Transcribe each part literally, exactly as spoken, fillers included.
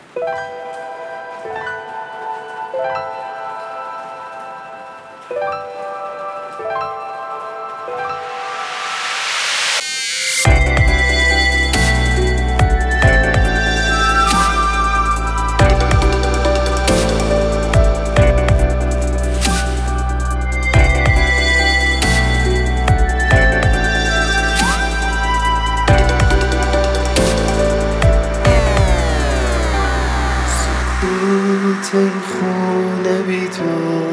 این خونه بی تو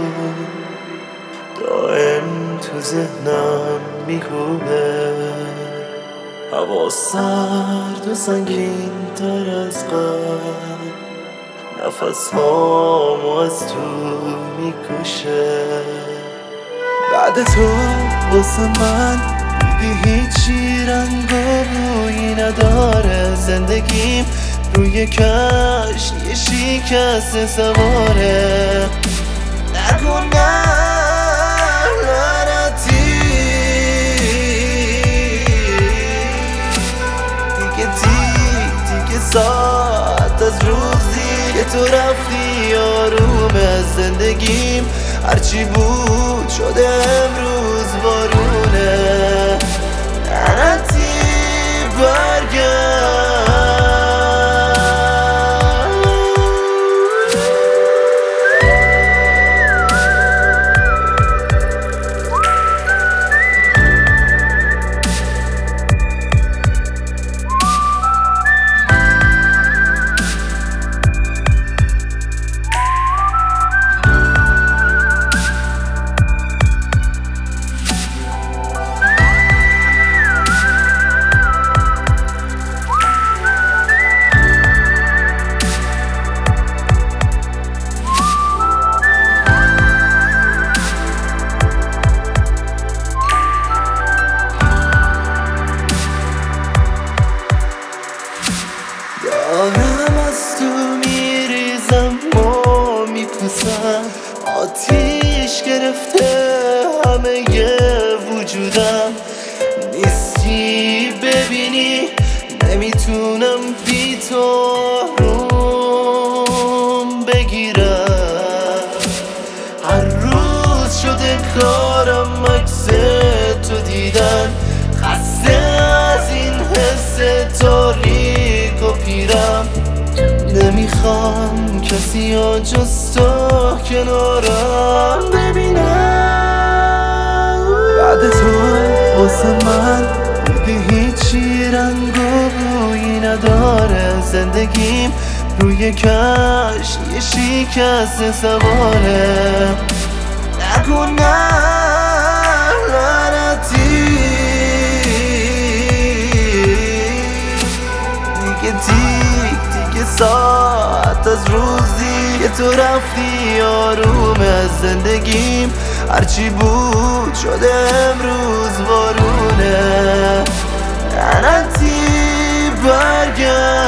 دائم تو ذهنم میکوبه، هوا سرد و سنگین تر از قبل، نفس هامو از تو میکشه. بعد تو واسه من دیگه هیچی رنگ و بویی نداره، زندگیم روی کشت یه شکست سواره. نگو نه لعنتی، دیگه دیگ دیگه ساعت از روزی که تو رفتی آروم از زندگیم هرچی بود شده امروز بارونه. لعنتی برگرد، دارم از تو میریزم و میپوسم، آتیش گرفته همه ی وجودم. نیستی ببینی نمیتونم بی تو روم بگیرم، هر روز شده کارم عکس تو دیدن، خسته از این حس تاریک و پیرم. نمیخوام کسی ها جز تو کنارم ببینم. بعد تو واسه من دیگه هیچی رنگ و بویی نداره، زندگیم روی کشت یه شکست سواره. نگو نه لعنتی، دیگه دیگ دیگه ساعت از روزی که تو رفتی آروم از زندگیم هرچی بود شده امروز بارونه. لعنتی برگرد.